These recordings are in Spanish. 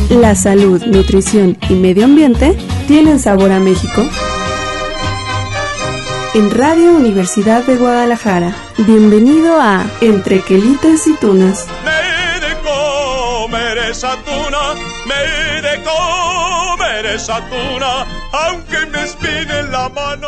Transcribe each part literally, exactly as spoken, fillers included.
La salud, nutrición y medio ambiente tienen sabor a México. En Radio Universidad de Guadalajara, bienvenido a Entre Quelites y Tunas. Me de comer esa tuna, me de comer esa tuna, aunque me espinen la mano.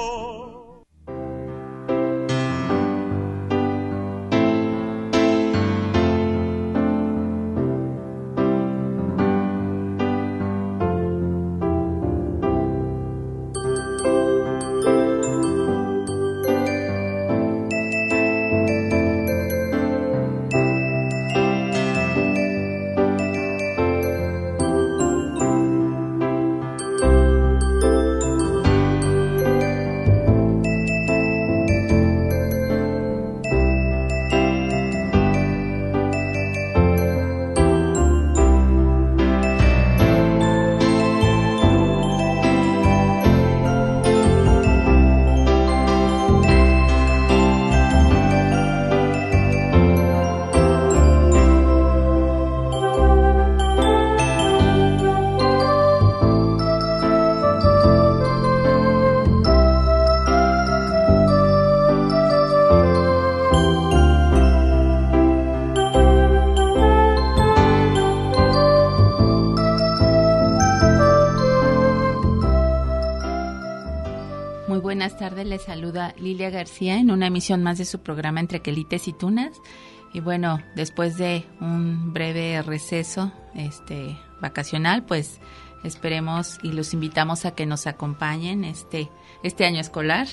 Buenas tardes, les saluda Lilia García en una emisión más de su programa Entre Quelites y Tunas. Y bueno, después de un breve receso este vacacional, pues esperemos y los invitamos a que nos acompañen este, este año escolar.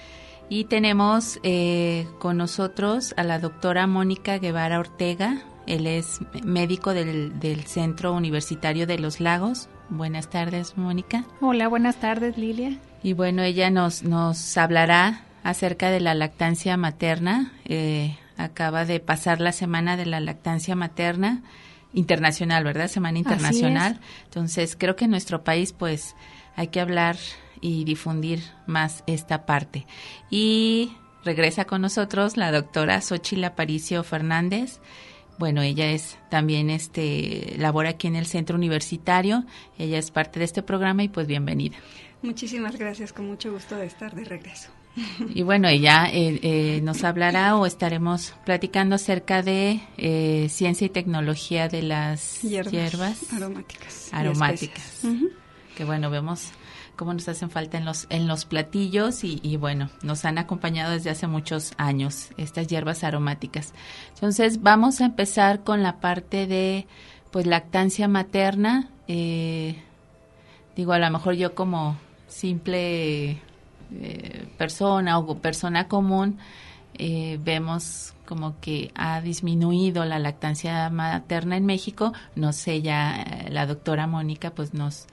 Y tenemos eh, con nosotros a la doctora Mónica Guevara Ortega. Él es médico del, del Centro Universitario de Los Lagos. Buenas tardes, Mónica. Hola, buenas tardes, Lilia. Y bueno, ella nos, nos hablará acerca de la lactancia materna. Eh, acaba de pasar la semana de la lactancia materna internacional, ¿verdad? Semana internacional. Entonces, creo que en nuestro país, pues, hay que hablar y difundir más esta parte. Y regresa con nosotros la doctora Xóchitl Aparicio Fernández. Bueno, ella es también, este, labora aquí en el Centro Universitario. Ella es parte de este programa y pues bienvenida. Muchísimas gracias, con mucho gusto de estar de regreso. Y bueno, ella eh, eh, nos hablará o estaremos platicando acerca de eh, ciencia y tecnología de las hierbas, hierbas aromáticas. Aromáticas. Uh-huh. Que bueno, vemos cómo nos hacen falta en los en los platillos y, y bueno, nos han acompañado desde hace muchos años estas hierbas aromáticas. Entonces, vamos a empezar con la parte de pues lactancia materna. Eh, digo, a lo mejor yo como simple eh, persona o persona común eh, vemos como que ha disminuido la lactancia materna en México. No sé, ya eh, la doctora Mónica pues nos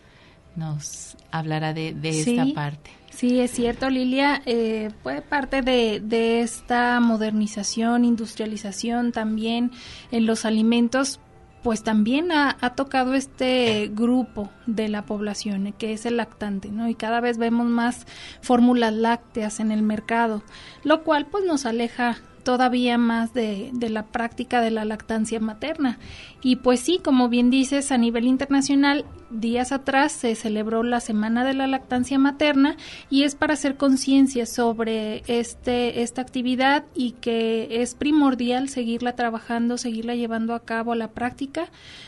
nos hablará de, de sí, esta parte. Sí, es cierto, Lilia. Eh, fue parte de, de esta modernización, industrialización también en los alimentos, pues también ha, ha tocado este grupo de la población, que es el lactante, ¿no? Y cada vez vemos más fórmulas lácteas en el mercado, lo cual pues nos aleja todavía más de, de la práctica de la lactancia materna. Y pues sí, como bien dices, a nivel internacional, días atrás se celebró la Semana de la Lactancia Materna y es para hacer conciencia sobre este esta actividad y que es primordial seguirla trabajando, seguirla llevando a cabo a la práctica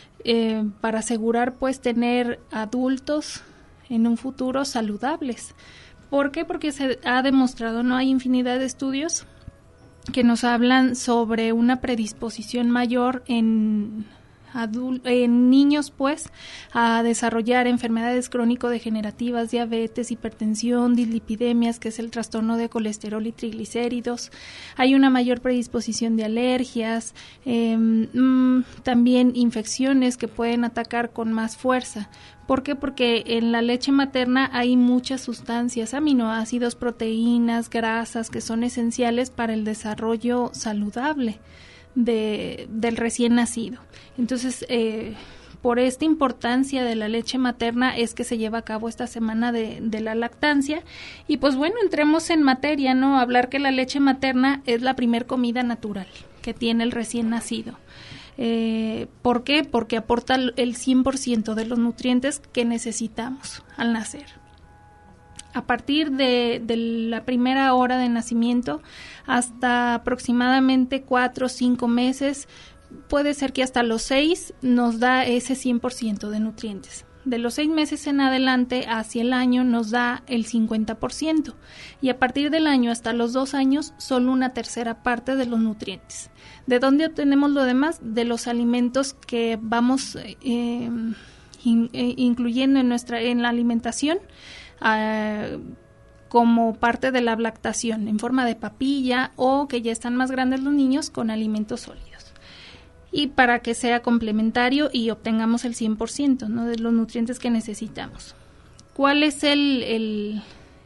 eh, para asegurar pues tener adultos en un futuro saludables. ¿Por qué? Porque se ha demostrado, no hay infinidad de estudios que nos hablan sobre una predisposición mayor en adul- en niños, pues, a desarrollar enfermedades crónico-degenerativas, diabetes, hipertensión, dislipidemias, que es el trastorno de colesterol y triglicéridos. Hay una mayor predisposición de alergias, eh, mmm, también infecciones que pueden atacar con más fuerza. ¿Por qué? Porque en la leche materna hay muchas sustancias, aminoácidos, proteínas, grasas, que son esenciales para el desarrollo saludable de, del recién nacido. Entonces, eh, por esta importancia de la leche materna es que se lleva a cabo esta semana de, de la lactancia. Y pues bueno, entremos en materia, ¿no? Hablar que la leche materna es la primer comida natural que tiene el recién nacido. Eh, ¿Por qué? Porque aporta el cien por ciento de los nutrientes que necesitamos al nacer. A partir de, de la primera hora de nacimiento hasta aproximadamente cuatro o cinco meses, puede ser que hasta los seis nos da ese cien por ciento de nutrientes. De los seis meses en adelante hacia el año nos da el cincuenta por ciento y a partir del año hasta los dos años solo una tercera parte de los nutrientes. ¿De dónde obtenemos lo demás? De los alimentos que vamos eh, in, eh, incluyendo en nuestra en la alimentación, Uh, como parte de la lactación en forma de papilla o que ya están más grandes los niños con alimentos sólidos. Y para que sea complementario y obtengamos el cien por ciento, ¿no?, de los nutrientes que necesitamos. ¿Cuál es el, el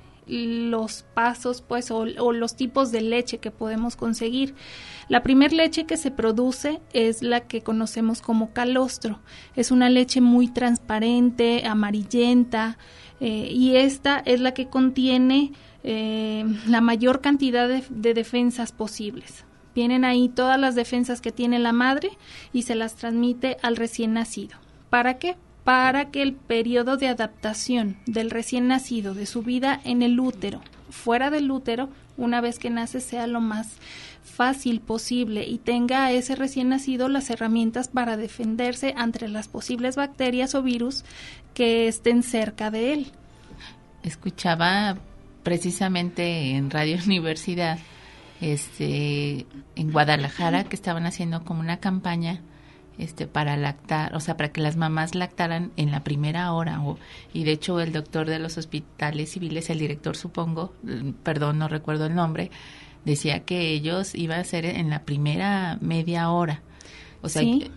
los pasos pues o, o los tipos de leche que podemos conseguir? La primer leche que se produce es la que conocemos como calostro. Es una leche muy transparente, amarillenta, eh, y esta es la que contiene eh, la mayor cantidad de, de defensas posibles. Vienen ahí todas las defensas que tiene la madre y se las transmite al recién nacido. ¿Para qué? Para que el periodo de adaptación del recién nacido, de su vida en el útero, fuera del útero, una vez que nace, sea lo más fácil posible y tenga a ese recién nacido las herramientas para defenderse ante las posibles bacterias o virus que estén cerca de él. Escuchaba precisamente en Radio Universidad, este, en Guadalajara, que estaban haciendo como una campaña este para lactar, o sea, para que las mamás lactaran en la primera hora, o, y de hecho el doctor de los hospitales civiles, el director supongo, perdón, no recuerdo el nombre, decía que ellos iban a ser en la primera media hora. O sea, sí.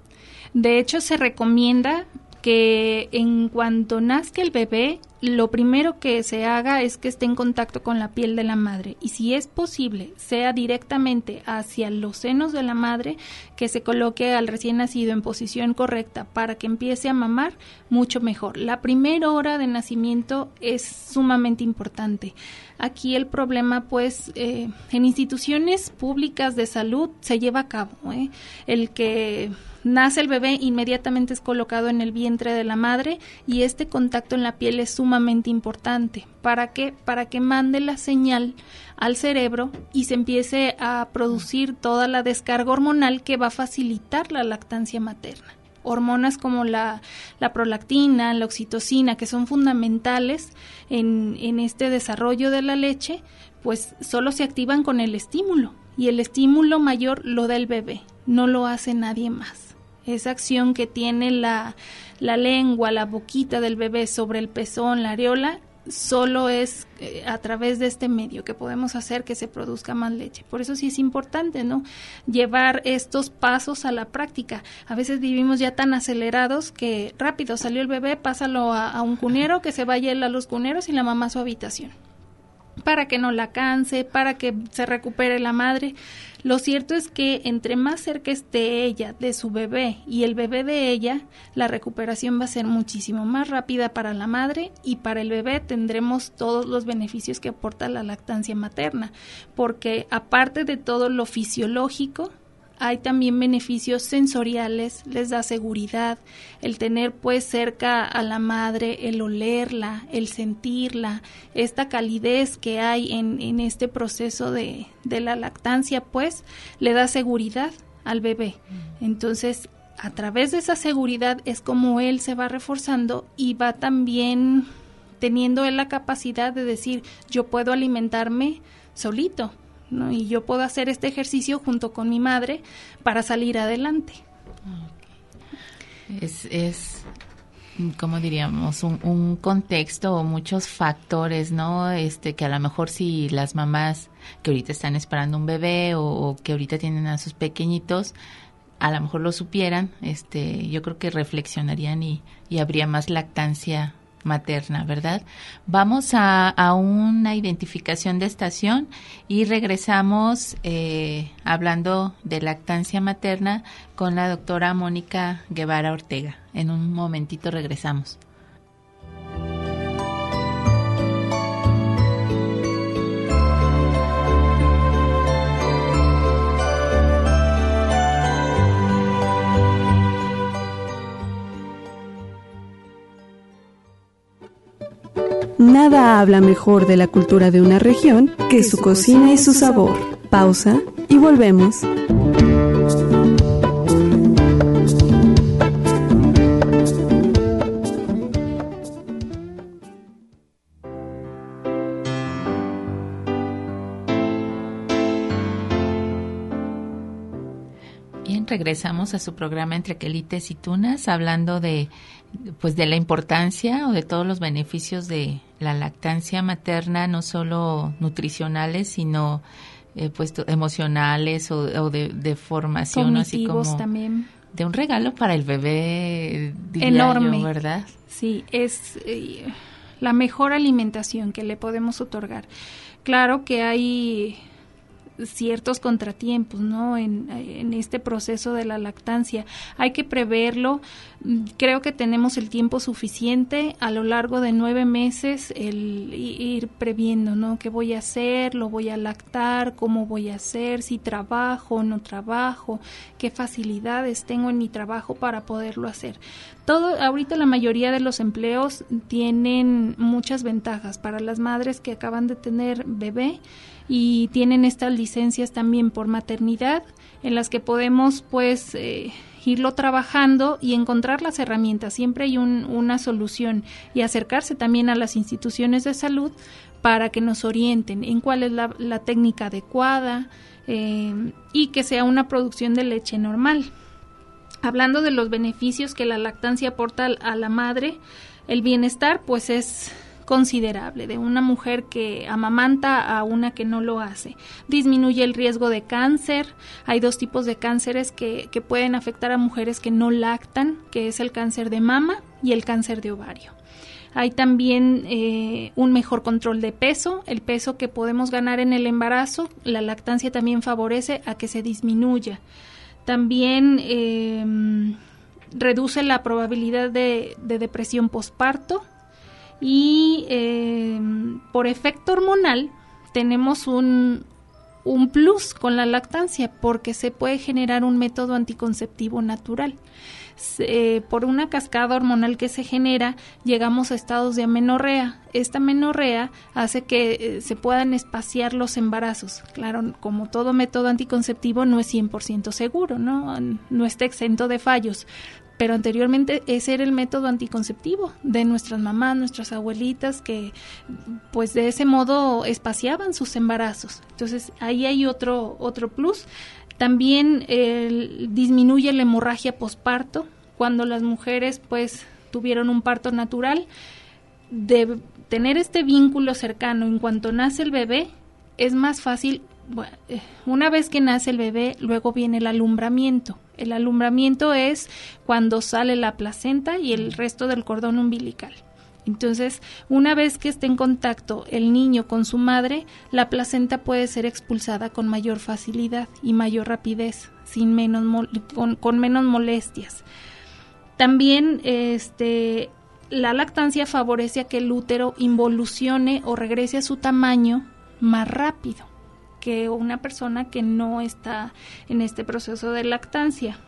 De hecho, se recomienda que en cuanto nazca el bebé, lo primero que se haga es que esté en contacto con la piel de la madre y si es posible, sea directamente hacia los senos de la madre, que se coloque al recién nacido en posición correcta para que empiece a mamar, mucho mejor. La primera hora de nacimiento es sumamente importante. Aquí el problema, pues, eh, en instituciones públicas de salud se lleva a cabo, ¿eh? El que nace el bebé, inmediatamente es colocado en el vientre de la madre y este contacto en la piel es sumamente importante. ¿Para qué? Para que mande la señal al cerebro y se empiece a producir toda la descarga hormonal que va a facilitar la lactancia materna. Hormonas como la, la prolactina, la oxitocina, que son fundamentales en, en este desarrollo de la leche, pues solo se activan con el estímulo y el estímulo mayor lo da el bebé, no lo hace nadie más. Esa acción que tiene la, la lengua, la boquita del bebé sobre el pezón, la areola, solo es eh, a través de este medio que podemos hacer que se produzca más leche. Por eso sí es importante, ¿no?, llevar estos pasos a la práctica. A veces vivimos ya tan acelerados que rápido salió el bebé, pásalo a, a un cunero, que se vaya él a los cuneros y la mamá a su habitación, para que no la canse, para que se recupere la madre. Lo cierto es que entre más cerca esté ella de su bebé y el bebé de ella, la recuperación va a ser muchísimo más rápida para la madre y para el bebé tendremos todos los beneficios que aporta la lactancia materna, porque aparte de todo lo fisiológico, hay también beneficios sensoriales, les da seguridad, el tener pues cerca a la madre, el olerla, el sentirla, esta calidez que hay en, en este proceso de, de la lactancia, pues le da seguridad al bebé. Entonces, a través de esa seguridad es como él se va reforzando y va también teniendo él la capacidad de decir, yo puedo alimentarme solito, ¿no? Y yo puedo hacer este ejercicio junto con mi madre para salir adelante. Okay. Es, es, ¿cómo diríamos? Un, un contexto o muchos factores, ¿no? Este, que a lo mejor si las mamás que ahorita están esperando un bebé o, o que ahorita tienen a sus pequeñitos, a lo mejor lo supieran, este, yo creo que reflexionarían y, y habría más lactancia materna, ¿verdad? Vamos a, a una identificación de estación y regresamos eh, hablando de lactancia materna con la doctora Mónica Guevara Ortega. En un momentito regresamos. Nada habla mejor de la cultura de una región que su cocina y su sabor. Pausa y volvemos. Bien, regresamos a su programa Entre Quelites y Tunas, hablando de pues de la importancia o de todos los beneficios de la lactancia materna, no solo nutricionales, sino eh, pues emocionales o, o de, de formación, así como también. De un regalo para el bebé, diría enorme, yo, ¿verdad? Sí, es eh, la mejor alimentación que le podemos otorgar. Claro que hay ciertos contratiempos, ¿no? En, en este proceso de la lactancia. Hay que preverlo. Creo que tenemos el tiempo suficiente a lo largo de nueve meses el ir previendo, ¿no? ¿Qué voy a hacer? ¿Lo voy a lactar? ¿Cómo voy a hacer? ¿Si trabajo o no trabajo? ¿Qué facilidades tengo en mi trabajo para poderlo hacer? Todo, ahorita la mayoría de los empleos tienen muchas ventajas para las madres que acaban de tener bebé y tienen estas licencias también por maternidad en las que podemos pues eh, irlo trabajando y encontrar las herramientas. Siempre hay un, una solución y acercarse también a las instituciones de salud para que nos orienten en cuál es la, la técnica adecuada eh, y que sea una producción de leche normal. Hablando de los beneficios que la lactancia aporta a la madre, el bienestar pues es considerable de una mujer que amamanta a una que no lo hace. Disminuye el riesgo de cáncer. Hay dos tipos de cánceres que, que pueden afectar a mujeres que no lactan, que es el cáncer de mama y el cáncer de ovario. Hay también eh, un mejor control de peso, el peso que podemos ganar en el embarazo. La lactancia también favorece a que se disminuya. También eh, reduce la probabilidad de, de depresión posparto. Y eh, por efecto hormonal tenemos un, un plus con la lactancia porque se puede generar un método anticonceptivo natural. Se, por una cascada hormonal que se genera, llegamos a estados de amenorrea. Esta amenorrea hace que eh, se puedan espaciar los embarazos. Claro, como todo método anticonceptivo no es cien por ciento seguro, ¿no? No está exento de fallos. Pero anteriormente ese era el método anticonceptivo de nuestras mamás, nuestras abuelitas, que pues de ese modo espaciaban sus embarazos. Entonces ahí hay otro, otro plus. También eh, disminuye la hemorragia posparto cuando las mujeres pues tuvieron un parto natural. De tener este vínculo cercano en cuanto nace el bebé, es más fácil. Bueno, una vez que nace el bebé, luego viene el alumbramiento. El alumbramiento es cuando sale la placenta y el resto del cordón umbilical. Entonces, una vez que esté en contacto el niño con su madre, la placenta puede ser expulsada con mayor facilidad y mayor rapidez, sin menos mol- con, con menos molestias. También, este, la lactancia favorece a que el útero involucione o regrese a su tamaño más rápido que una persona que no está en este proceso de lactancia.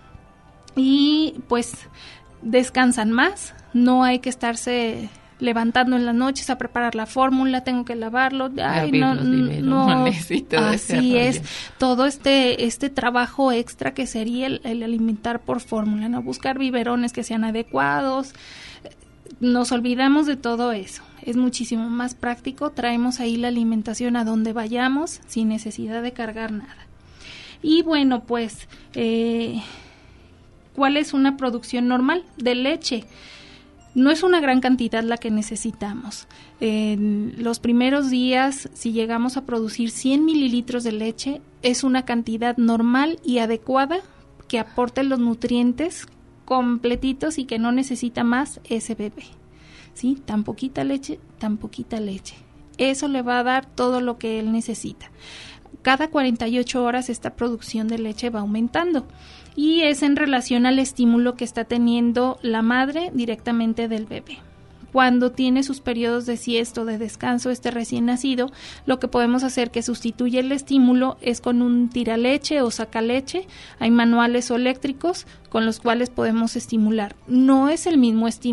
Y pues descansan más, no hay que estarse levantando en las noches a preparar la fórmula, tengo que lavarlo, ay, no, no, así es, todo este este trabajo extra que sería el, el alimentar por fórmula, no buscar biberones que sean adecuados. Nos olvidamos de todo eso. Es muchísimo más práctico, traemos ahí la alimentación a donde vayamos sin necesidad de cargar nada. Y bueno, pues, eh, ¿cuál es una producción normal de leche? No es una gran cantidad la que necesitamos. En los primeros días, si llegamos a producir cien mililitros de leche, es una cantidad normal y adecuada que aporte los nutrientes completitos y que no necesita más ese bebé. ¿Sí? Tan poquita leche, tan poquita leche. Eso le va a dar todo lo que él necesita. Cada cuarenta y ocho horas esta producción de leche va aumentando y es en relación al estímulo que está teniendo la madre directamente del bebé. Cuando tiene sus periodos de siesta o de descanso este recién nacido, lo que podemos hacer que sustituye el estímulo es con un tiraleche o sacaleche. Hay manuales o eléctricos con los cuales podemos estimular. No es el mismo estímulo,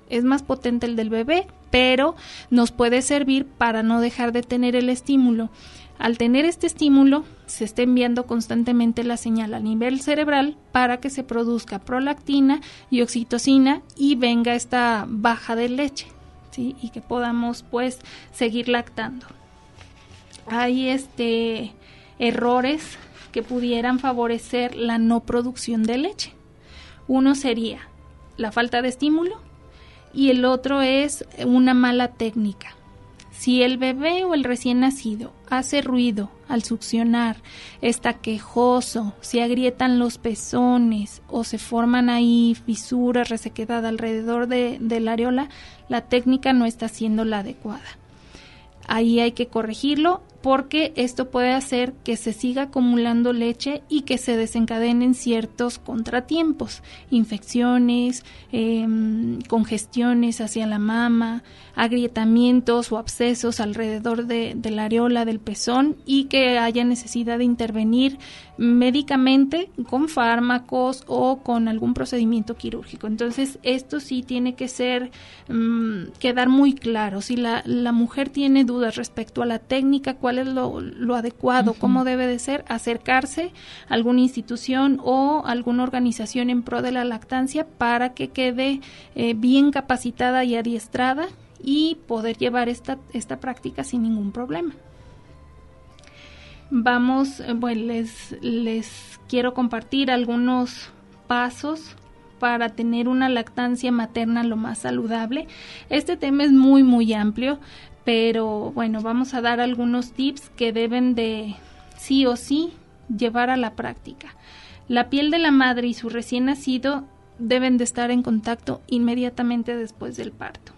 Es más potente el del bebé, pero nos puede servir para no dejar de tener el estímulo. Al tener este estímulo, se está enviando constantemente la señal a nivel cerebral para que se produzca prolactina y oxitocina y venga esta baja de leche, ¿sí? Y que podamos pues seguir lactando. Hay este errores que pudieran favorecer la no producción de leche. Uno sería la falta de estímulo y el otro es una mala técnica. Si el bebé o el recién nacido hace ruido al succionar, está quejoso, se agrietan los pezones o se forman ahí fisuras, resequedad alrededor de, de la areola, la técnica no está siendo la adecuada. Ahí hay que corregirlo porque esto puede hacer que se siga acumulando leche y que se desencadenen ciertos contratiempos, infecciones, eh, congestiones hacia la mama, agrietamientos o abscesos alrededor de, de la areola del pezón y que haya necesidad de intervenir médicamente con fármacos o con algún procedimiento quirúrgico. Entonces, esto sí tiene que ser, um, quedar muy claro. Si la, la mujer tiene dudas respecto a la técnica, cuál es lo, lo adecuado, uh-huh. cómo debe de ser, acercarse a alguna institución o alguna organización en pro de la lactancia para que quede eh, bien capacitada y adiestrada y poder llevar esta, esta práctica sin ningún problema. Vamos, bueno, les, les quiero compartir algunos pasos para tener una lactancia materna lo más saludable. Este tema es muy, muy amplio, pero bueno, vamos a dar algunos tips que deben de sí o sí llevar a la práctica. La piel de la madre y su recién nacido deben de estar en contacto inmediatamente después del parto.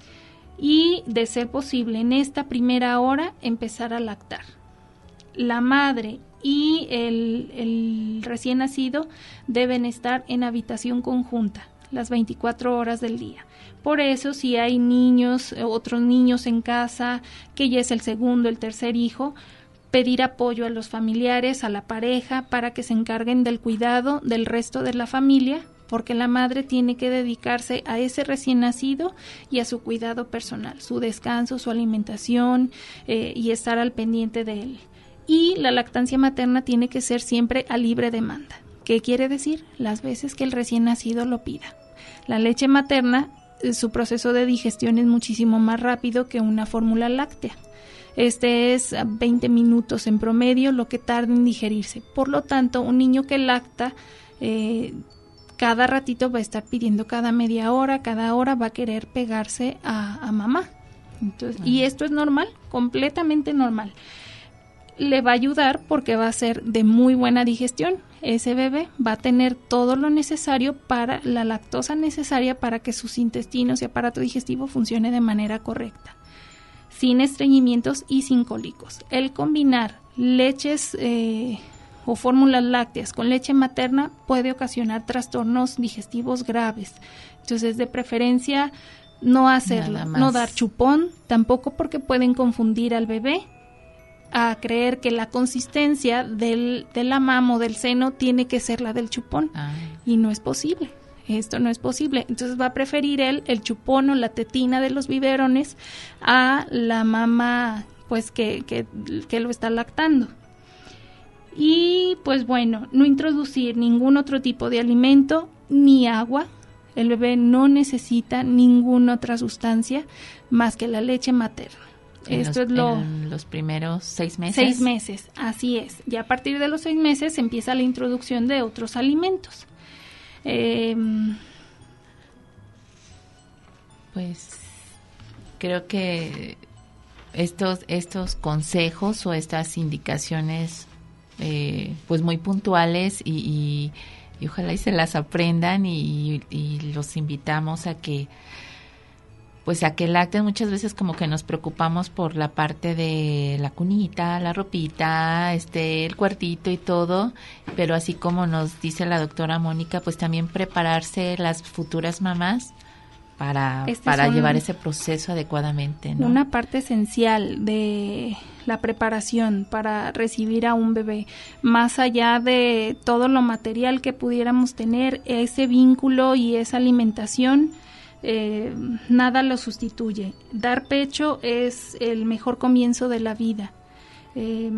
Y, de ser posible, en esta primera hora empezar a lactar. La madre y el, el recién nacido deben estar en habitación conjunta las veinticuatro horas del día. Por eso, si hay niños, otros niños en casa, que ya es el segundo, el tercer hijo, pedir apoyo a los familiares, a la pareja, para que se encarguen del cuidado del resto de la familia, porque la madre tiene que dedicarse a ese recién nacido y a su cuidado personal, su descanso, su alimentación eh, y estar al pendiente de él. Y la lactancia materna tiene que ser siempre a libre demanda. ¿Qué quiere decir? Las veces que el recién nacido lo pida. La leche materna, su proceso de digestión es muchísimo más rápido que una fórmula láctea. Este es veinte minutos en promedio lo que tarda en digerirse. Por lo tanto, un niño que lacta, eh, cada ratito va a estar pidiendo, cada media hora, cada hora va a querer pegarse a, a mamá. Entonces, uh-huh. Y esto es normal, completamente normal. Le va a ayudar porque va a ser de muy buena digestión. Ese bebé va a tener todo lo necesario para la lactosa necesaria para que sus intestinos y aparato digestivo funcione de manera correcta, sin estreñimientos y sin cólicos. El combinar leches eh, o fórmulas lácteas con leche materna puede ocasionar trastornos digestivos graves. Entonces, de preferencia, no hacerlo, no dar chupón, tampoco, porque pueden confundir al bebé a creer que la consistencia del, de la mama o del seno tiene que ser la del chupón. Ah. Y no es posible, esto no es posible. Entonces va a preferir él el chupón o la tetina de los biberones a la mama pues que, que, que lo está lactando. Y pues bueno, no introducir ningún otro tipo de alimento ni agua. El bebé no necesita ninguna otra sustancia más que la leche materna. En Esto los, es lo en los primeros seis meses. Seis meses, así es. Y a partir de los seis meses empieza la introducción de otros alimentos. Eh, pues creo que estos estos consejos o estas indicaciones, eh, pues muy puntuales y, y, y ojalá y se las aprendan y, y los invitamos a que pues a que lacten. Muchas veces como que nos preocupamos por la parte de la cunita, la ropita, este, el cuartito y todo, pero así como nos dice la doctora Mónica, pues también prepararse las futuras mamás para, este para un, llevar ese proceso adecuadamente, ¿no? Una parte esencial de la preparación para recibir a un bebé, más allá de todo lo material que pudiéramos tener, ese vínculo y esa alimentación eh, nada lo sustituye. Dar pecho es el mejor comienzo de la vida. Eh,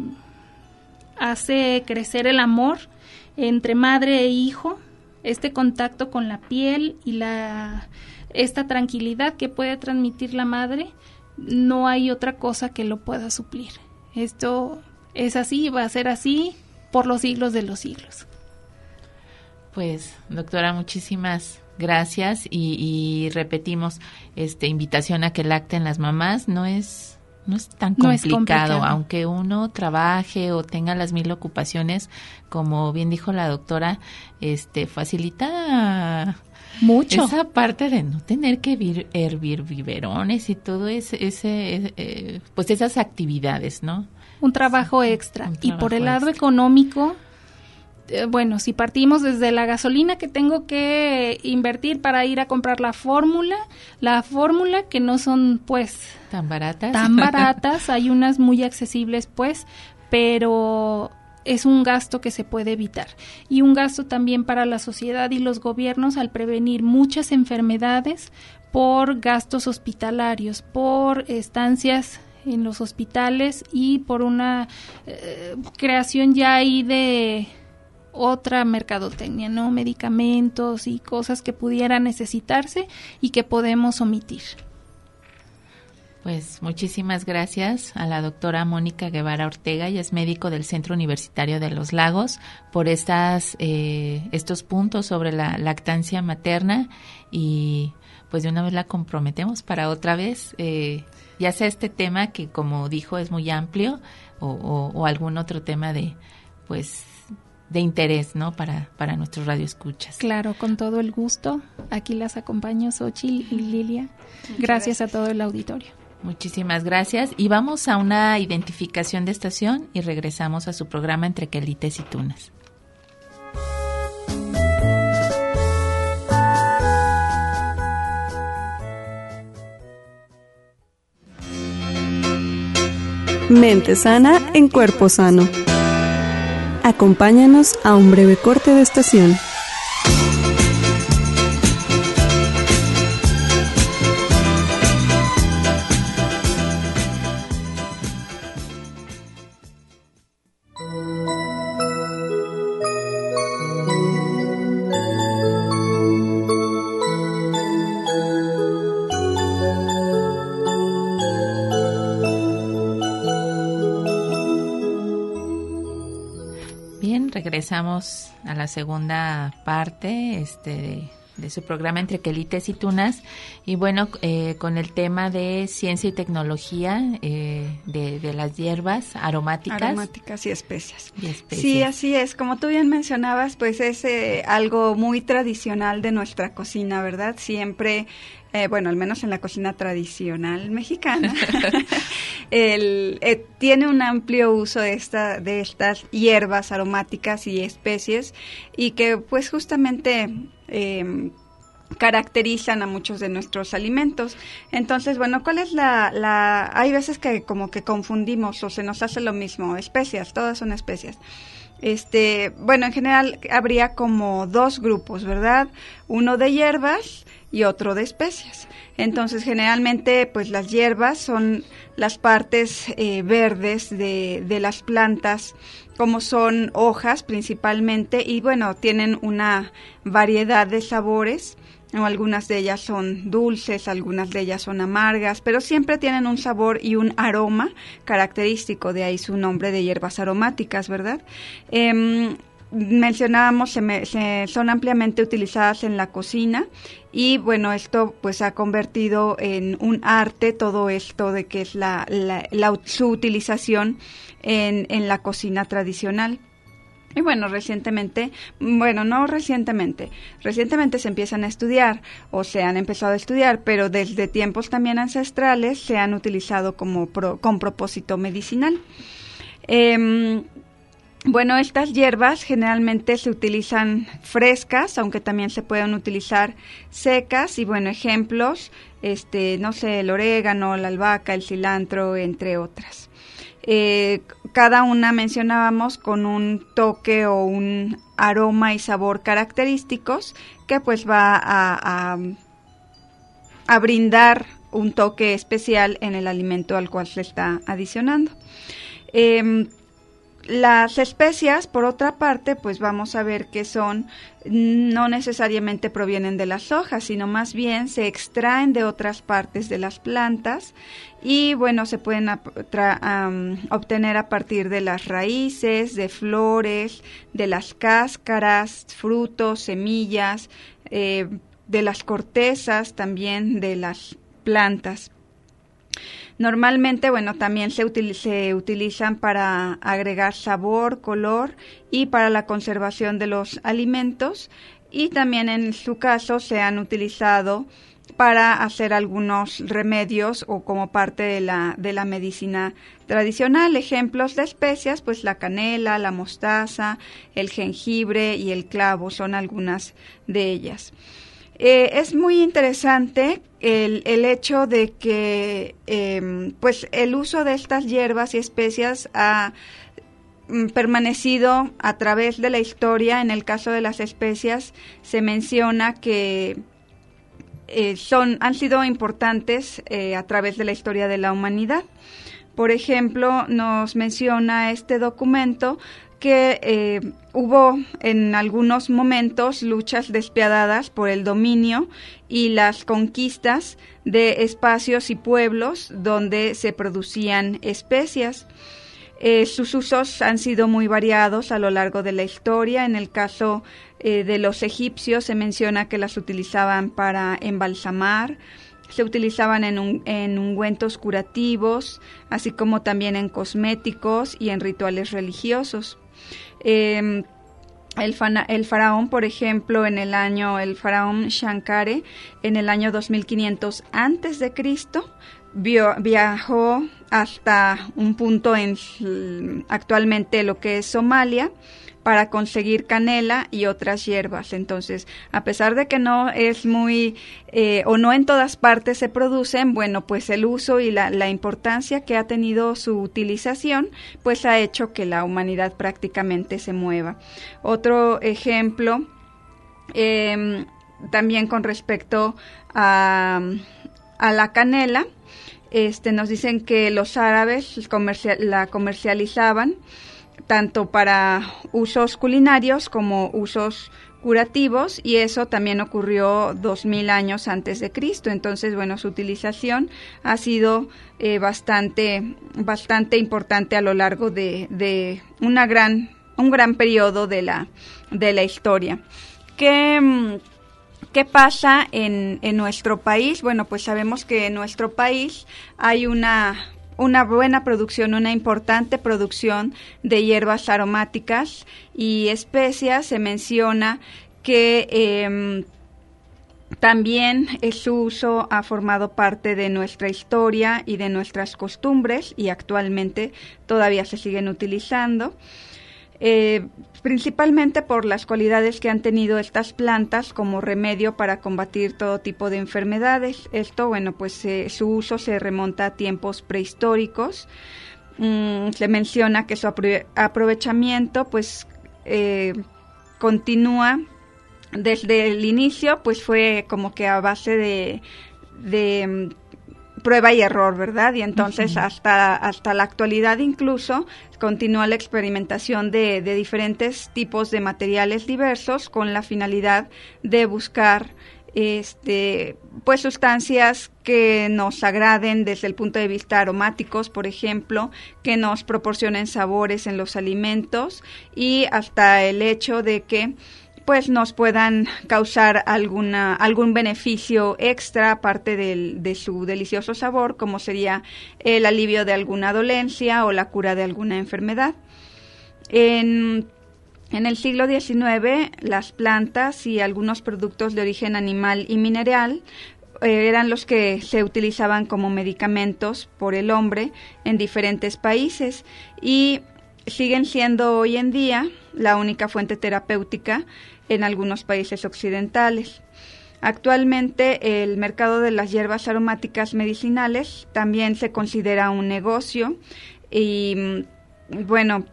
hace crecer el amor entre madre e hijo, este contacto con la piel y la esta tranquilidad que puede transmitir la madre, no hay otra cosa que lo pueda suplir. Esto es así, va a ser así por los siglos de los siglos. Pues, doctora, muchísimas gracias y, y repetimos, este invitación a que lacten las mamás no es no es tan complicado, no es complicado, aunque uno trabaje o tenga las mil ocupaciones, como bien dijo la doctora, este facilita mucho esa parte de no tener que vir, hervir biberones y todo ese, ese eh, pues esas actividades, ¿no? Un trabajo extra. Un trabajo y por el lado extra. económico, eh, bueno, si partimos desde la gasolina que tengo que invertir para ir a comprar la fórmula, la fórmula que no son pues tan baratas, tan baratas, hay unas muy accesibles pues, pero es un gasto que se puede evitar y un gasto también para la sociedad y los gobiernos al prevenir muchas enfermedades por gastos hospitalarios, por estancias en los hospitales y por una eh, creación ya ahí de otra mercadotecnia, ¿no? Medicamentos y cosas que pudieran necesitarse y que podemos omitir. Pues muchísimas gracias a la doctora Mónica Guevara Ortega, ella es médico del Centro Universitario de los Lagos, por estas eh, estos puntos sobre la lactancia materna y pues de una vez la comprometemos para otra vez, eh, ya sea este tema que como dijo es muy amplio o, o, o algún otro tema de pues de interés, ¿no? Para para nuestros radioescuchas. Claro, con todo el gusto. Aquí las acompaño Xochitl y Lilia. Gracias, gracias a todo el auditorio. Muchísimas gracias y vamos a una identificación de estación y regresamos a su programa Entre Quelites y Tunas. Mente sana en cuerpo sano. Acompáñanos a un breve corte de estación. Regresamos a la segunda parte este de, de su programa Entre Quelites y Tunas y bueno, eh, con el tema de ciencia y tecnología eh, de, de las hierbas aromáticas. Aromáticas y especias. y especias. Sí, así es. Como tú bien mencionabas, pues es eh, algo muy tradicional de nuestra cocina, ¿verdad? Siempre... Eh, bueno, al menos en la cocina tradicional mexicana, el, eh, tiene un amplio uso de, esta, de estas hierbas aromáticas y especies y que pues justamente eh, caracterizan a muchos de nuestros alimentos. Entonces, bueno, ¿cuál es la, la...? Hay veces que como que confundimos o se nos hace lo mismo, especias, todas son especias. Este, bueno, en general habría como dos grupos, ¿verdad? Uno de hierbas y otro de especias. Entonces, generalmente, pues las hierbas son las partes eh, verdes de, de las plantas, como son hojas principalmente, y bueno, tienen una variedad de sabores. ¿no? Algunas de ellas son dulces, algunas de ellas son amargas, pero siempre tienen un sabor y un aroma característico, de ahí su nombre de hierbas aromáticas, ¿verdad? Eh, mencionábamos, se, me, se son ampliamente utilizadas en la cocina y bueno, esto pues ha convertido en un arte todo esto de que es la, la, la su utilización en, en la cocina tradicional. Y bueno, recientemente, bueno, no recientemente, recientemente se empiezan a estudiar o se han empezado a estudiar, pero desde tiempos también ancestrales se han utilizado como pro, con propósito medicinal. Eh, Bueno, estas hierbas generalmente se utilizan frescas, aunque también se pueden utilizar secas y bueno, ejemplos, este, no sé, el orégano, la albahaca, el cilantro, entre otras. Eh, cada una mencionábamos con un toque o un aroma y sabor característicos que pues va a, a a brindar un toque especial en el alimento al cual se está adicionando. Eh, Las especias, por otra parte, pues vamos a ver que son, no necesariamente provienen de las hojas, sino más bien se extraen de otras partes de las plantas y, bueno, se pueden um, obtener a partir de las raíces, de flores, de las cáscaras, frutos, semillas, eh, de las cortezas también de las plantas. Normalmente, bueno, también se, util- se utilizan para agregar sabor, color y para la conservación de los alimentos, y también en su caso se han utilizado para hacer algunos remedios o como parte de la, de la medicina tradicional. Ejemplos de especias, pues la canela, la mostaza, el jengibre y el clavo son algunas de ellas. Eh, es muy interesante el, el hecho de que eh, pues el uso de estas hierbas y especias ha mm, permanecido a través de la historia. En el caso de las especias se menciona que eh, son, han sido importantes eh, a través de la historia de la humanidad. Por ejemplo, nos menciona este documento que eh, hubo en algunos momentos luchas despiadadas por el dominio y las conquistas de espacios y pueblos donde se producían especias. Eh, sus usos han sido muy variados a lo largo de la historia. En el caso eh, de los egipcios se menciona que las utilizaban para embalsamar, se utilizaban en, un, en ungüentos curativos, así como también en cosméticos y en rituales religiosos. Eh, el, fana, el faraón, por ejemplo, en el año, el faraón Shankare, en el año dos mil quinientos antes de Cristo, vio, viajó hasta un punto en actualmente lo que es Somalia, para conseguir canela y otras hierbas. Entonces, a pesar de que no es muy, eh, o no en todas partes se producen, bueno, pues el uso y la, la importancia que ha tenido su utilización, pues ha hecho que la humanidad prácticamente se mueva. Otro ejemplo, eh, también con respecto a, a la canela, este, nos dicen que los árabes comercial, la comercializaban tanto para usos culinarios como usos curativos, y eso también ocurrió dos mil años antes de Cristo. Entonces, bueno, su utilización ha sido eh, bastante, bastante importante a lo largo de, de una gran, un gran periodo de la, de la historia. ¿Qué, qué pasa en, en nuestro país? Bueno, pues sabemos que en nuestro país hay una una buena producción, una importante producción de hierbas aromáticas y especias. Se menciona que eh, también su uso ha formado parte de nuestra historia y de nuestras costumbres, y actualmente todavía se siguen utilizando. Eh, principalmente por las cualidades que han tenido estas plantas como remedio para combatir todo tipo de enfermedades. Esto, bueno, pues eh, su uso se remonta a tiempos prehistóricos. Mm, se menciona que su apro- aprovechamiento pues eh, continúa desde el inicio, pues fue como que a base de, de prueba y error, ¿verdad? Y entonces uh-huh. hasta hasta la actualidad incluso continúa la experimentación de, de diferentes tipos de materiales diversos con la finalidad de buscar este pues sustancias que nos agraden desde el punto de vista aromáticos, por ejemplo, que nos proporcionen sabores en los alimentos, y hasta el hecho de que pues nos puedan causar alguna algún beneficio extra aparte del, de su delicioso sabor, como sería el alivio de alguna dolencia o la cura de alguna enfermedad. En, en el siglo diecinueve, las plantas y algunos productos de origen animal y mineral eh, eran los que se utilizaban como medicamentos por el hombre en diferentes países, y siguen siendo hoy en día la única fuente terapéutica en algunos países occidentales. Actualmente el mercado de las hierbas aromáticas medicinales también se considera un negocio, y bueno,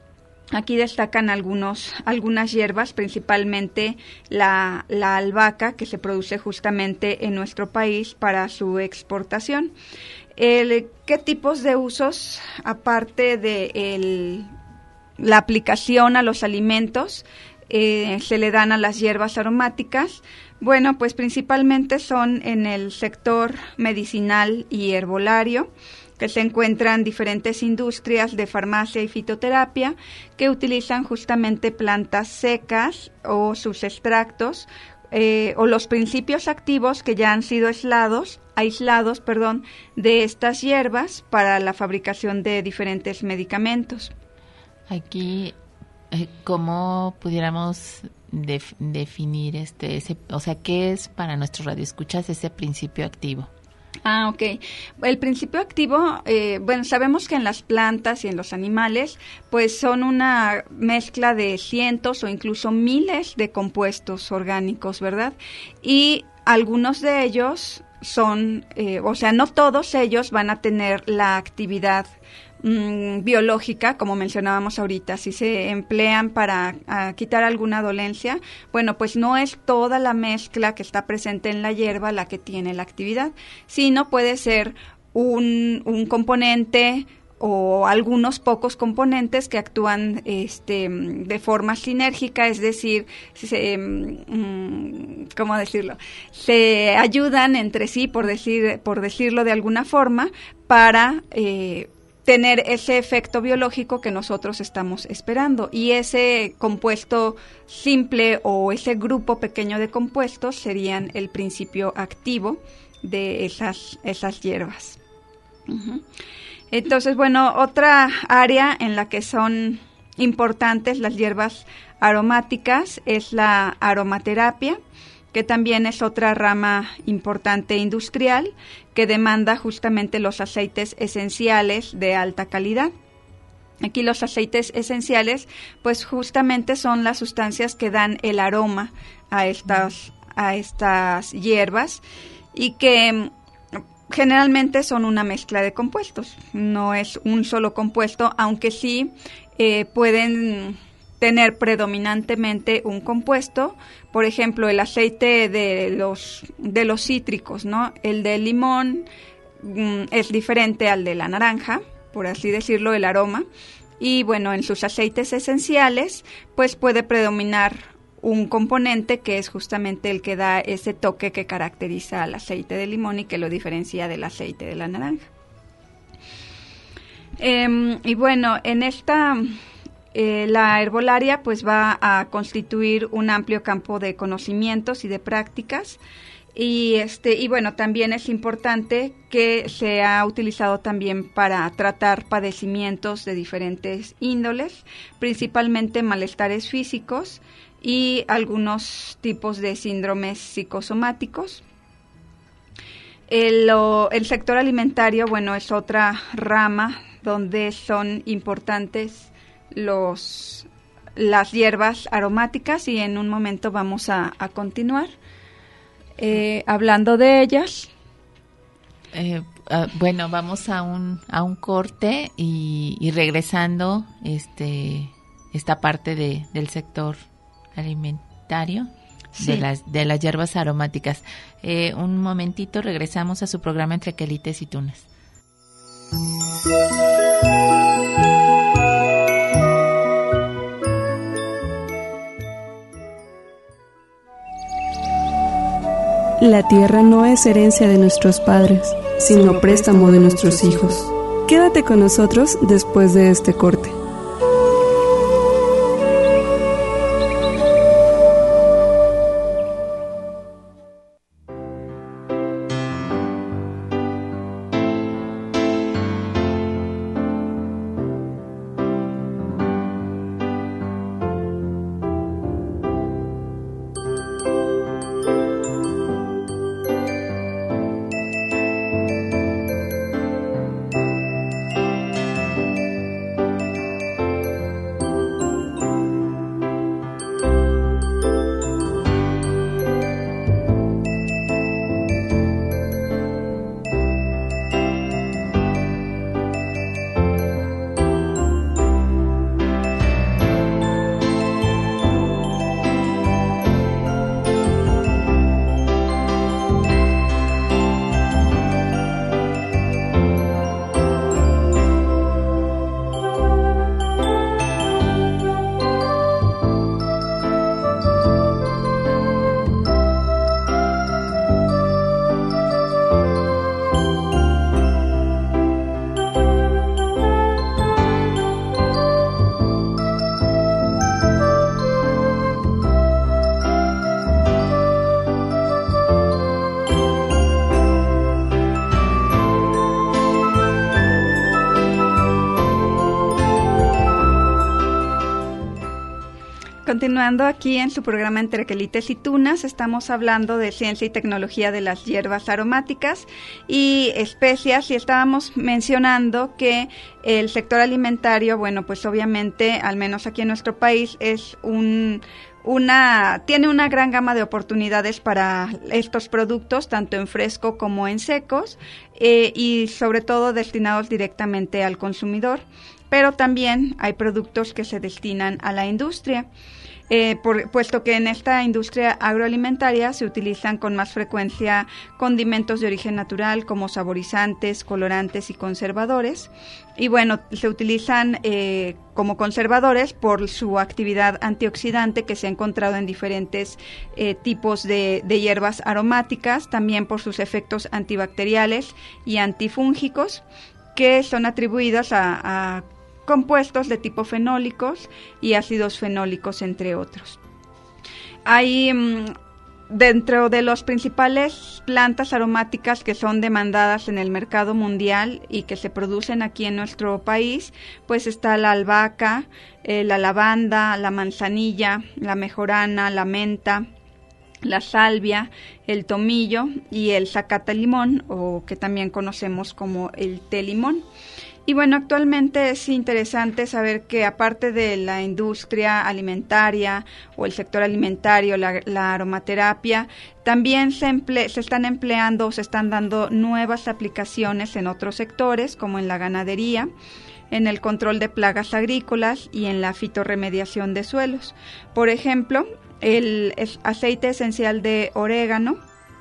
Aquí destacan algunos, algunas hierbas, principalmente la, la albahaca, que se produce justamente en nuestro país para su exportación. El, ¿Qué tipos de usos, aparte de el, la aplicación a los alimentos, eh, se le dan a las hierbas aromáticas? Bueno, pues principalmente son en el sector medicinal y herbolario, que se encuentran diferentes industrias de farmacia y fitoterapia que utilizan justamente plantas secas o sus extractos eh, o los principios activos que ya han sido aislados, aislados perdón, de estas hierbas para la fabricación de diferentes medicamentos. Aquí, eh, ¿cómo pudiéramos def- definir este, ese, o sea, qué es para nuestros radioescuchas ese principio activo? Ah, ok. El principio activo, eh, bueno, sabemos que en las plantas y en los animales, pues son una mezcla de cientos o incluso miles de compuestos orgánicos, ¿verdad? Y algunos de ellos son, eh, o sea, no todos ellos van a tener la actividad mmm, biológica, como mencionábamos ahorita. Si se emplean para a, quitar alguna dolencia, bueno, pues no es toda la mezcla que está presente en la hierba la que tiene la actividad, sino puede ser un, un componente o algunos pocos componentes que actúan este, de forma sinérgica, es decir, se, ¿cómo decirlo? Se ayudan entre sí, por decir, por decirlo de alguna forma, para eh, tener ese efecto biológico que nosotros estamos esperando. Y ese compuesto simple o ese grupo pequeño de compuestos serían el principio activo de esas, esas hierbas. Uh-huh. Entonces, bueno, otra área en la que son importantes las hierbas aromáticas es la aromaterapia, que también es otra rama importante industrial que demanda justamente los aceites esenciales de alta calidad. Aquí los aceites esenciales, pues justamente son las sustancias que dan el aroma a estas, a estas hierbas y que generalmente son una mezcla de compuestos, no es un solo compuesto, aunque sí eh, pueden tener predominantemente un compuesto. Por ejemplo, el aceite de los de los cítricos, ¿no? El del limón mm, es diferente al de la naranja, por así decirlo, el aroma. Y bueno, en sus aceites esenciales, pues puede predominar un componente que es justamente el que da ese toque que caracteriza al aceite de limón y que lo diferencia del aceite de la naranja. Eh, y bueno, en esta, eh, la herbolaria pues va a constituir un amplio campo de conocimientos y de prácticas. Y este y bueno, también es importante que se ha utilizado también para tratar padecimientos de diferentes índoles, principalmente malestares físicos y algunos tipos de síndromes psicosomáticos. El, o, el sector alimentario, bueno, es otra rama donde son importantes los las hierbas aromáticas y en un momento vamos a, a continuar eh, hablando de ellas. Eh, uh, bueno, vamos a un a un corte y, y regresando este esta parte de del sector alimentario, sí, de las de las hierbas aromáticas. Eh, un momentito, regresamos a su programa Entre Quelites y Tunas. La tierra no es herencia de nuestros padres, sino préstamo de nuestros hijos. Quédate con nosotros después de este corte. continuando aquí en su programa Entre Quelites y Tunas, estamos hablando de ciencia y tecnología de las hierbas aromáticas y especias, y estábamos mencionando que el sector alimentario, bueno, pues obviamente, al menos aquí en nuestro país, es un... Una, tiene una gran gama de oportunidades para estos productos, tanto en fresco como en secos, eh, y sobre todo destinados directamente al consumidor. Pero también hay productos que se destinan a la industria, eh, por, puesto que en esta industria agroalimentaria se utilizan con más frecuencia condimentos de origen natural como saborizantes, colorantes y conservadores. Y bueno, se utilizan eh, como conservadores por su actividad antioxidante que se ha encontrado en diferentes eh, tipos de, de hierbas aromáticas, también por sus efectos antibacteriales y antifúngicos, que son atribuidas a, a compuestos de tipo fenólicos y ácidos fenólicos, entre otros. Hay mmm, dentro de las principales plantas aromáticas que son demandadas en el mercado mundial y que se producen aquí en nuestro país, pues está la albahaca, eh, la lavanda, la manzanilla, la mejorana, la menta, la salvia, el tomillo y el zacate limón, o que también conocemos como el té limón. Y bueno, actualmente es interesante saber que aparte de la industria alimentaria o el sector alimentario, la, la aromaterapia, también se, emple, se están empleando, se están dando nuevas aplicaciones en otros sectores, como en la ganadería, en el control de plagas agrícolas y en la fitorremediación de suelos. Por ejemplo, el aceite esencial de orégano,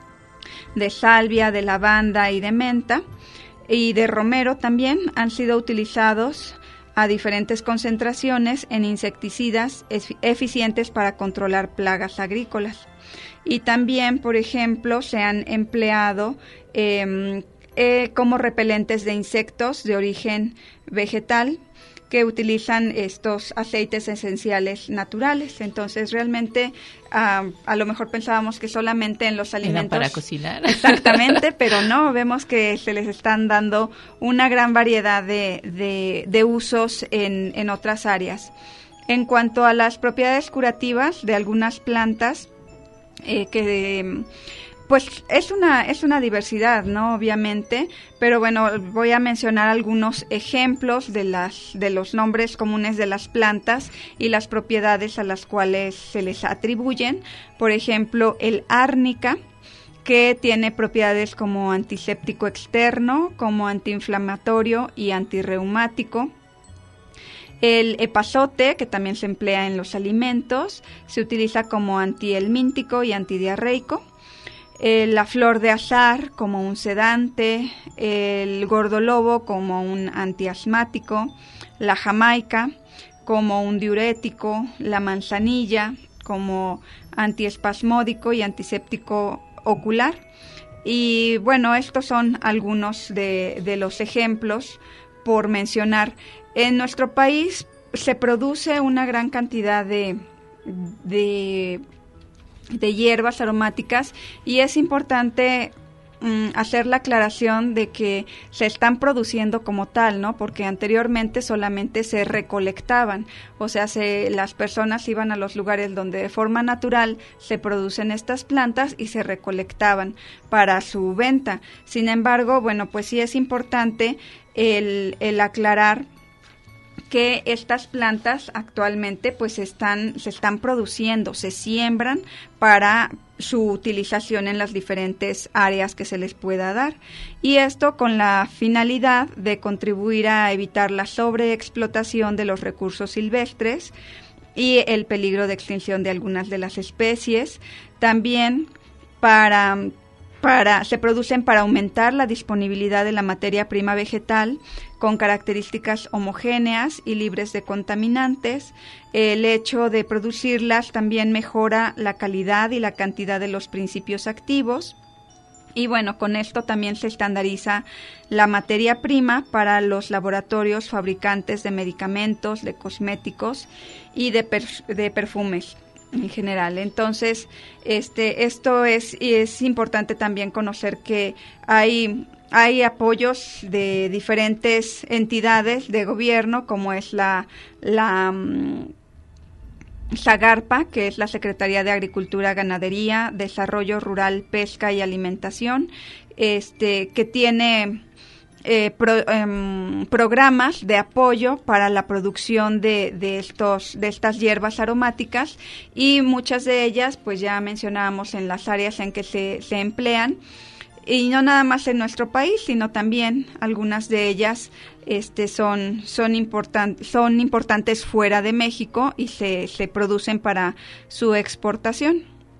de salvia, de lavanda y de menta, y de romero también han sido utilizados a diferentes concentraciones en insecticidas eficientes para controlar plagas agrícolas. Y también, por ejemplo, se han empleado eh, eh, como repelentes de insectos de origen vegetal, que utilizan estos aceites esenciales naturales. Entonces, realmente, uh, a lo mejor pensábamos que solamente en los alimentos... ¿Eran para cocinar? Exactamente, pero no, vemos que se les están dando una gran variedad de, de, de usos en, en otras áreas. En cuanto a las propiedades curativas de algunas plantas, eh, que... Pues es una es una diversidad, ¿no? Obviamente, pero bueno, voy a mencionar algunos ejemplos de las de los nombres comunes de las plantas y las propiedades a las cuales se les atribuyen. Por ejemplo, el árnica, que tiene propiedades como antiséptico externo, como antiinflamatorio y antirreumático. El epazote, que también se emplea en los alimentos, se utiliza como antihelmíntico y antidiarreico. Eh, la flor de azahar como un sedante, el gordolobo como un antiasmático, la jamaica como un diurético, la manzanilla como antiespasmódico y antiséptico ocular. Y bueno, estos son algunos de, de los ejemplos por mencionar. En nuestro país se produce una gran cantidad de... de de hierbas aromáticas y es importante mm, hacer la aclaración de que se están produciendo como tal, ¿no? Porque anteriormente solamente se recolectaban, o sea, se, las personas iban a los lugares donde de forma natural se producen estas plantas y se recolectaban para su venta. Sin embargo, bueno, pues sí es importante el, el aclarar que estas plantas actualmente pues están se están produciendo, se siembran para su utilización en las diferentes áreas que se les pueda dar, y esto con la finalidad de contribuir a evitar la sobreexplotación de los recursos silvestres y el peligro de extinción de algunas de las especies. También para Para, se producen para aumentar la disponibilidad de la materia prima vegetal con características homogéneas y libres de contaminantes. El hecho de producirlas también mejora la calidad y la cantidad de los principios activos. Y bueno, con esto también se estandariza la materia prima para los laboratorios fabricantes de medicamentos, de cosméticos y de, per- de perfumes en general. Entonces, este, esto es, y es importante también conocer que hay, hay apoyos de diferentes entidades de gobierno, como es la, la, SAGARPA, que es la Secretaría de Agricultura, Ganadería, Desarrollo Rural, Pesca y Alimentación, este, que tiene eh, pro, eh, programas de apoyo para la producción de, de estos, de estas hierbas aromáticas, y muchas de ellas, pues ya mencionábamos en las áreas en que se, se emplean, y no nada más en nuestro país, sino también algunas de ellas este, son, son, importan, son importantes fuera de México y se, se producen para su exportación.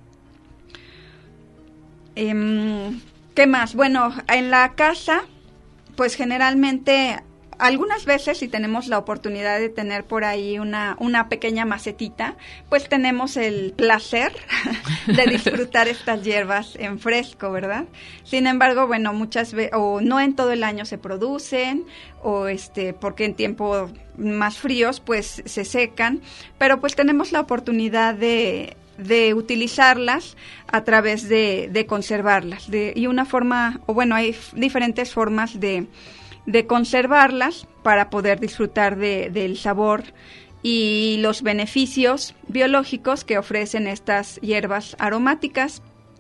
Eh, ¿Qué más? Bueno, en la casa, pues generalmente, algunas veces si tenemos la oportunidad de tener por ahí una, una pequeña macetita, pues tenemos el placer de disfrutar estas hierbas en fresco, ¿verdad? Sin embargo, bueno, muchas veces, o no en todo el año se producen, o este, porque en tiempos más fríos, pues se secan, pero pues tenemos la oportunidad de de utilizarlas a través de, de conservarlas, de, y una forma, o bueno, hay f- diferentes formas de de conservarlas para poder disfrutar de, del sabor y los beneficios biológicos que ofrecen estas hierbas aromáticas.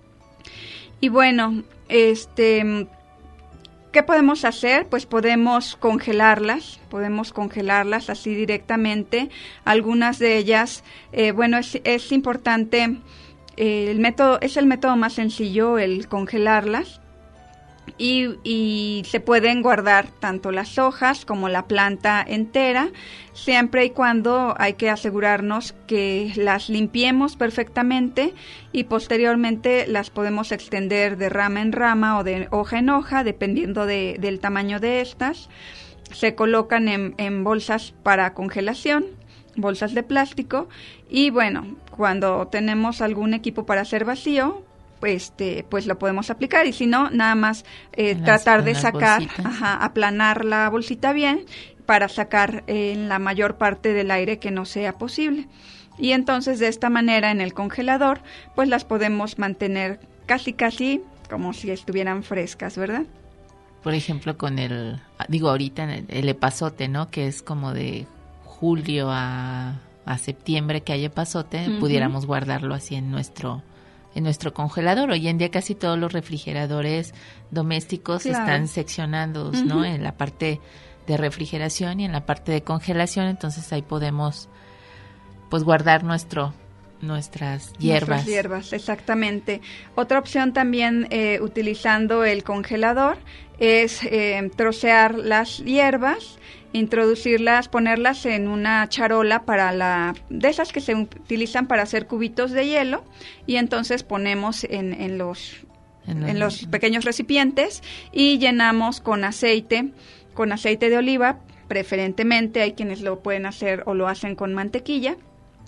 Y bueno, este, ¿qué podemos hacer? Pues podemos congelarlas, podemos congelarlas así directamente. Algunas de ellas, eh, bueno, es, es importante, eh, el método, es el método más sencillo el congelarlas. Y, y se pueden guardar tanto las hojas como la planta entera, siempre y cuando hay que asegurarnos que las limpiemos perfectamente, y posteriormente las podemos extender de rama en rama o de hoja en hoja, dependiendo de, del tamaño de estas. Se colocan en, en bolsas para congelación, bolsas de plástico, y bueno, cuando tenemos algún equipo para hacer vacío, Este, pues lo podemos aplicar, y si no, nada más eh, las, tratar de sacar, ajá, aplanar la bolsita bien para sacar eh, la mayor parte del aire que no sea posible. Y entonces de esta manera en el congelador pues las podemos mantener casi casi como si estuvieran frescas, ¿verdad? Por ejemplo, con el, digo ahorita el, el epazote, ¿no? Que es como de julio a, a septiembre que hay epazote, uh-huh. Pudiéramos guardarlo así en nuestro en nuestro congelador. Hoy en día casi todos los refrigeradores domésticos claro. están seccionados, uh-huh. ¿no? En la parte de refrigeración y en la parte de congelación, entonces ahí podemos pues guardar nuestro nuestras hierbas. Nuestras hierbas, exactamente. Otra opción también eh, utilizando el congelador es eh, trocear las hierbas, introducirlas, ponerlas en una charola para la de esas que se utilizan para hacer cubitos de hielo, y entonces ponemos en, en los en, en los pequeños recipientes y llenamos con aceite, con aceite de oliva, preferentemente. Hay quienes lo pueden hacer o lo hacen con mantequilla.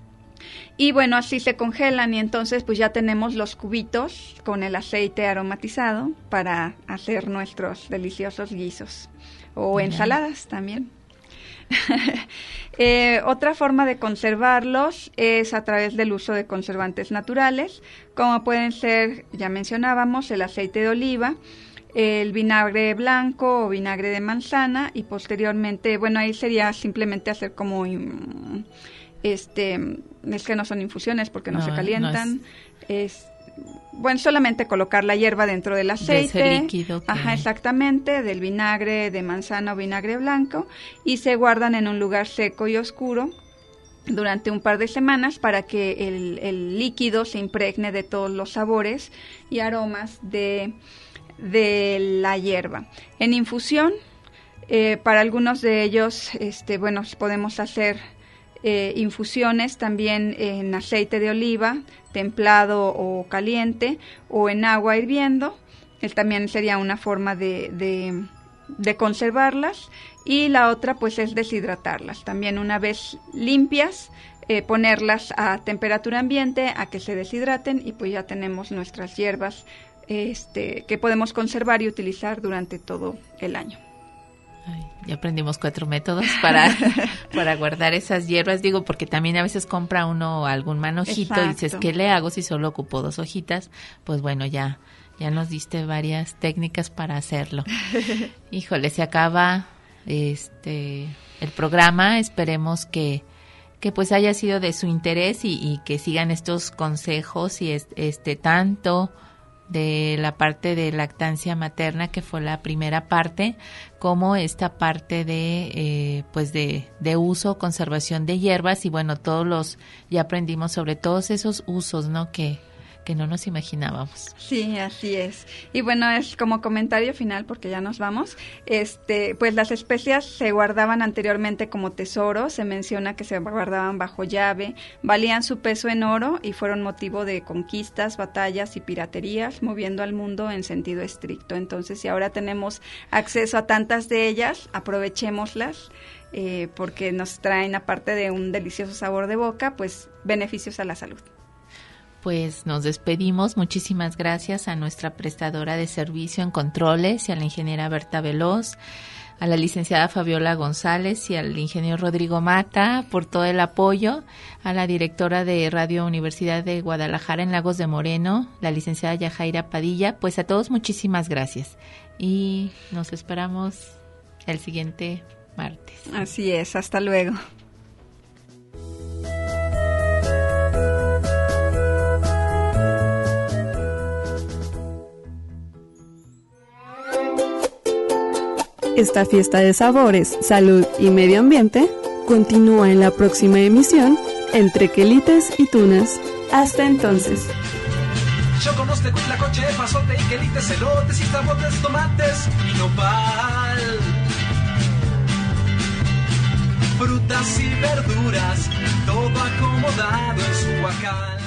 Y bueno, así se congelan, y entonces pues ya tenemos los cubitos con el aceite aromatizado para hacer nuestros deliciosos guisos o Bien. ensaladas también. eh, otra forma de conservarlos es a través del uso de conservantes naturales, como pueden ser, ya mencionábamos, el aceite de oliva, el vinagre blanco o vinagre de manzana, y posteriormente, bueno, ahí sería simplemente hacer como este, es que no son infusiones porque no, no se calientan, no es... es bueno, solamente colocar la hierba dentro del aceite, de ese líquido que... ajá, exactamente, del vinagre de manzana o vinagre blanco, y se guardan en un lugar seco y oscuro durante un par de semanas para que el, el líquido se impregne de todos los sabores y aromas de, de la hierba. En infusión, eh, para algunos de ellos, este, bueno, podemos hacer eh, infusiones también en aceite de oliva, templado o caliente, o en agua hirviendo. Él también sería una forma de, de, de conservarlas. Y la otra pues es deshidratarlas. También una vez limpias, eh, ponerlas a temperatura ambiente a que se deshidraten, y pues ya tenemos nuestras hierbas este, que podemos conservar y utilizar durante todo el año. Ay, ya aprendimos cuatro métodos para, para guardar esas hierbas, digo, porque también a veces compra uno algún manojito. Exacto. Y dices, ¿qué le hago si solo ocupo dos hojitas? Pues bueno, ya, ya nos diste varias técnicas para hacerlo. Híjole, se acaba este el programa, esperemos que, que pues haya sido de su interés y, y que sigan estos consejos y este, este tanto de la parte de lactancia materna, que fue la primera parte, como esta parte de eh, pues de, de uso, conservación de hierbas, y bueno, todos los, ya aprendimos sobre todos esos usos, ¿no?, que que no nos imaginábamos. Sí, así es. Y bueno, es como comentario final, porque ya nos vamos, este, pues las especias se guardaban anteriormente como tesoro, se menciona que se guardaban bajo llave, valían su peso en oro y fueron motivo de conquistas, batallas y piraterías, moviendo al mundo en sentido estricto. Entonces, si ahora tenemos acceso a tantas de ellas, aprovechémoslas, eh, porque nos traen, aparte de un delicioso sabor de boca, pues beneficios a la salud. Pues nos despedimos. Muchísimas gracias a nuestra prestadora de servicio en controles y a la ingeniera Berta Veloz, a la licenciada Fabiola González y al ingeniero Rodrigo Mata por todo el apoyo, a la directora de Radio Universidad de Guadalajara en Lagos de Moreno, la licenciada Yajaira Padilla. Pues a todos muchísimas gracias y nos esperamos el siguiente martes. Así es, hasta luego. Esta fiesta de sabores, salud y medio ambiente continúa en la próxima emisión Entre Quelites y Tunas. Hasta entonces. Choconos, tlacoche, pasote y quelites, elotes y zapotes, tomates y nopal. Frutas y verduras, todo acomodado en su huacal.